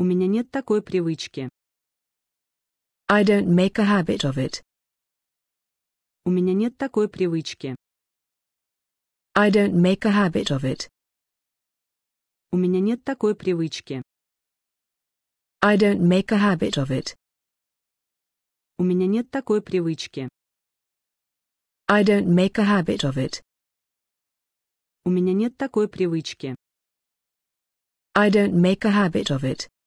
У меня нет такой привычки. I don't make a habit of it. У меня нет такой привычки. I don't make a habit of it. У меня нет такой привычки. I don't make a habit of it. У меня нет такой привычки. I don't make a habit of it. У меня нет такой привычки. I don't make a habit of it.